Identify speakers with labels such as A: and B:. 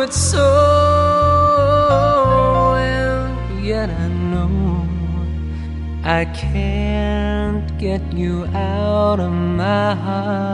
A: it so well, yet I know I can't get you out of my heart.